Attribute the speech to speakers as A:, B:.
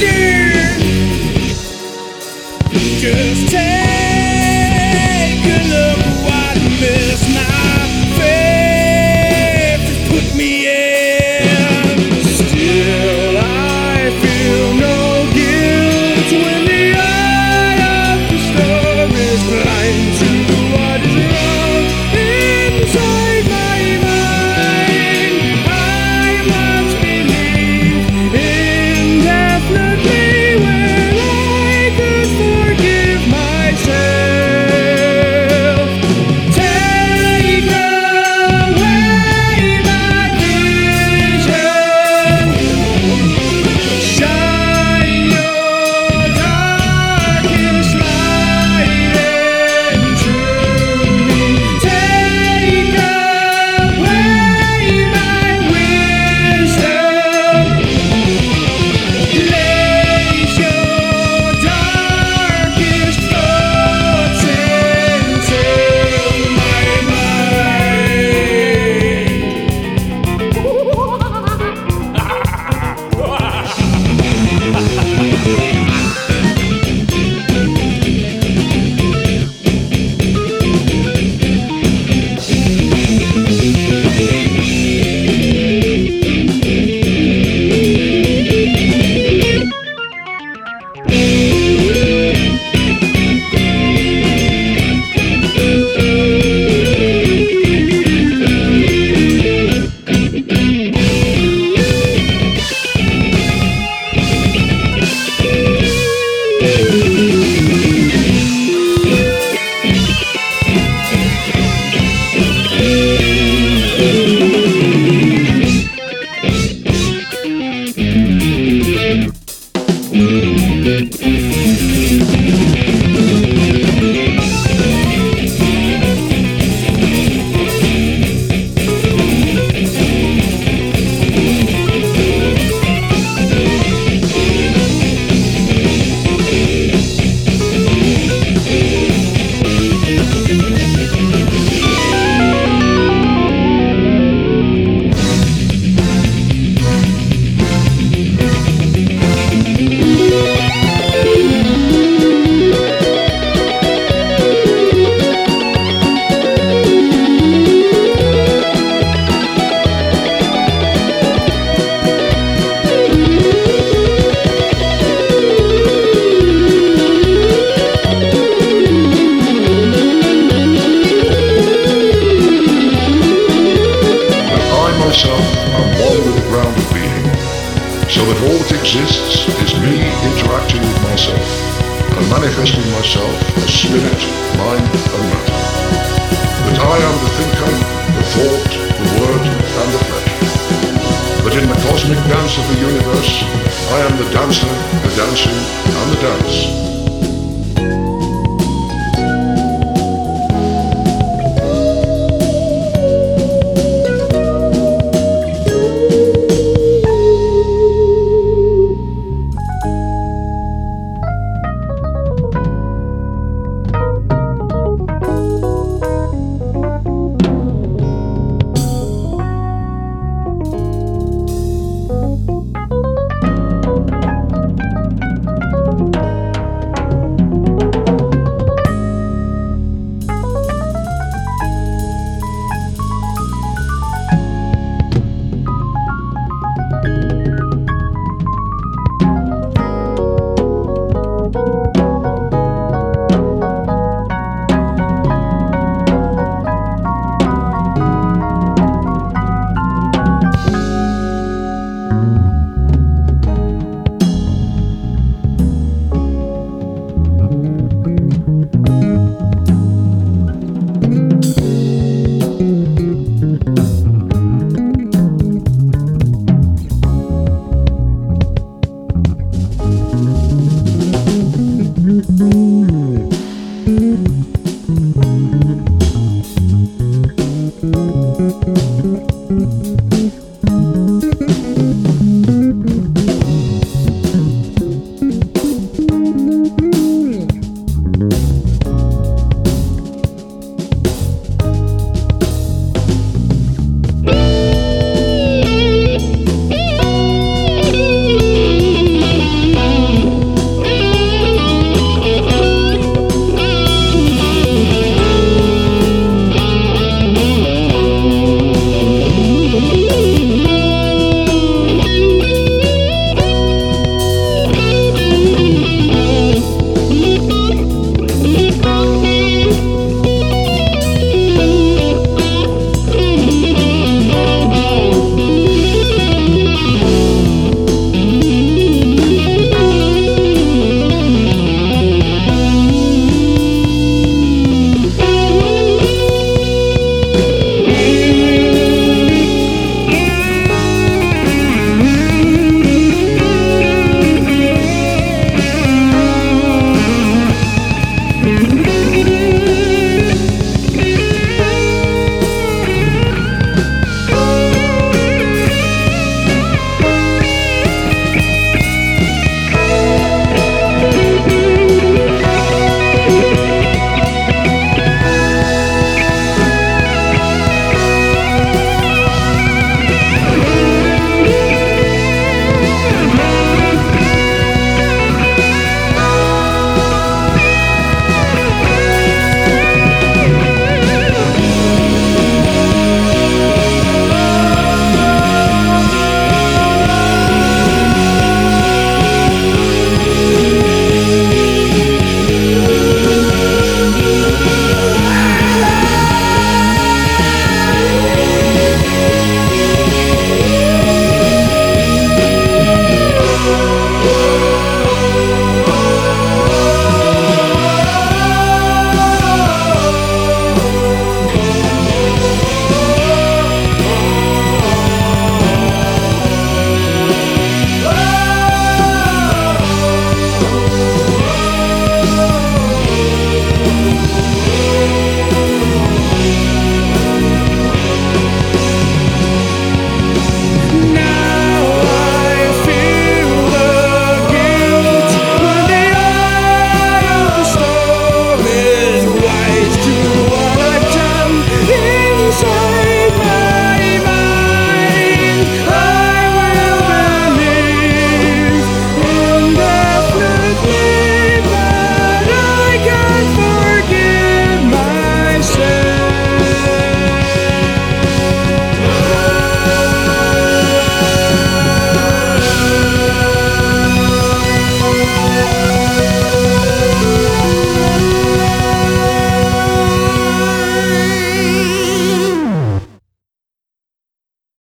A: Just take a look at what mess my faith has put me in. Still I feel no guilt when the eye of the storm is blind to what is wrong inside my mind. I once believed indefinitely when I could forgive myself. Take away my vision, shine your darkest light into me. Take away my wisdom, place your darkest thoughts into my
B: myself am one with the ground of being, so that all that exists is me interacting with myself and manifesting myself as spirit, mind and matter. That I am the thinker, the thought, the word and the flesh. But in the cosmic dance of the universe, I am the dancer, the dancing and the dance.